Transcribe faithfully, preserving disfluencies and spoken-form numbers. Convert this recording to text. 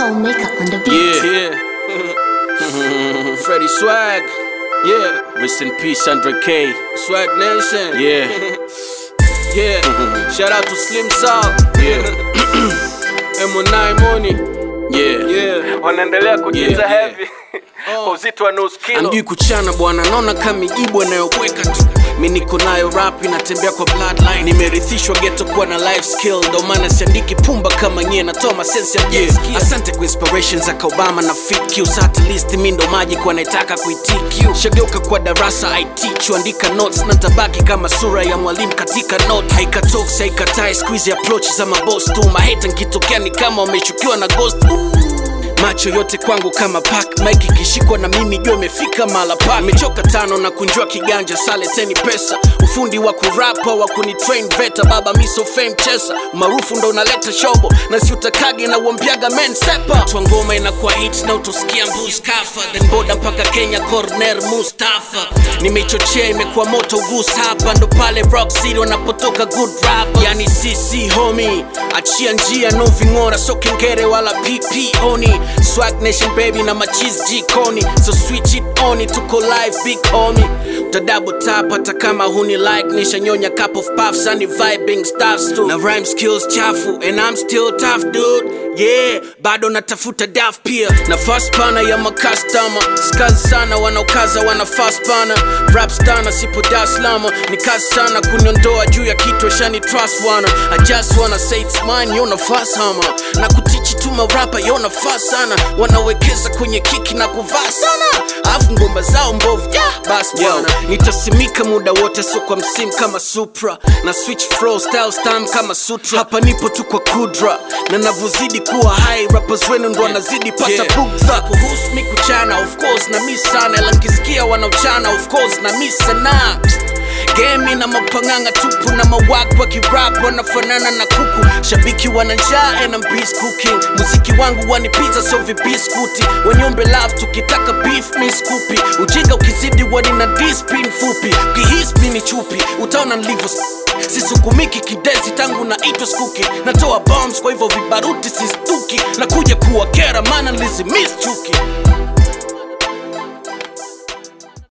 Cold makeup on the beat. Yeah, yeah. Freddie Swag. Yeah. Rest in peace, Andre K. Swag Nation. Yeah. Yeah. Shout out to Slim Salt. Yeah. M nine Money. Yeah. Yeah. Wanaendelea kujiza heavy. Uzito wa nusu kilo. Amjui kuchana bwana, naona kama ibu anayoweka tu. Mimi niko nayo rap inatembea kwa bloodline. Nimerithishwa ghetto kuwa na life skill, ndo maana siandiki pumba kama nyie, natoa masense ya yeah. Asante kwa inspirations za Obama na F Q. Sat list mimi ndo maji kwa naitaka kuitiq. Shageuka kwa darasa I teach, andika notes na tabaki kama sura ya mwalimu katika note. Haikatoks haikatai squeeze approach za maboss tu. Maheta nikitokea ni kama wameshukiwa na ghost. Macho yote kwangu kama pack, mic ikishikwa na mimi jua imefika mala pa. Mechoka tano na kunjua kiganja, sale teni pesa. Ufundi wa kurapa wa kunitrain veta, baba miso fame chesa. Maarufu ndo unaleta shobo, na si utakage na uambiaga men sepa. Tua ngoma inakuwa hits na utosikia mbuzi kafa. Then boda mpaka Kenya Corner Mustafa. Nimechochea imekuwa moto goose hapa, ndo pale Rock City wanapotoka good rap. Yani C C homie, achia njia no vingora, so kengere wala P P oni. Swag Nation baby na machiz jikoni, so switch it on it, tuko live big homie. Utadouble tap hata kama huni like, nisha nyonya cup of puffs and vibing stuffs too. Na rhyme skills chafu and I'm still tough dude. Yeah, bado natafuta daf pia. Na fast pana ya makastama, skazi sana wanaokaza wana fast pana. Rap stana sipo Dar es Salaam, ni kazi sana kuniondoa juu ya kitu shani trust wana. I just wanna say it's mine, you're na fast hammer. Na kutichi tu marapa, you're na fast sana. Wanawekeza kwenye kiki na kuvaa sana, afu ngomba zao mbovu, yeah, bas bwana. Nitasimika muda wote, so kwa msimu kama Supra. Na switch flow, style stam kama sutra. Hapa nipo tu kwa kudra, na navuzidi kuwa high, rappers wenu ndo wanazidi pata yeah. Bugza kuhusu mi kuchana, of course na mi sana. Ela nkisikia wanauchana, of course na mi sana. Game na mapanganga tupu, na mawak waki rap wanafanana na kuku. Shabiki wana njaa and I'm beast cooking. Muziki wangu wani pizza so vi biskuti. Wanyombe love tukitaka beef mi skupi. Ujinga ukizidi wani na dispin fupi. Ukihis mi ni chupi, utaona nilivyo. Sisukumiki kidezi tangu na ito skuki. Natoa bombs kwa hivyo vibaruti sistuki. Na kuja kuwa kera mana nilizi miss chuki.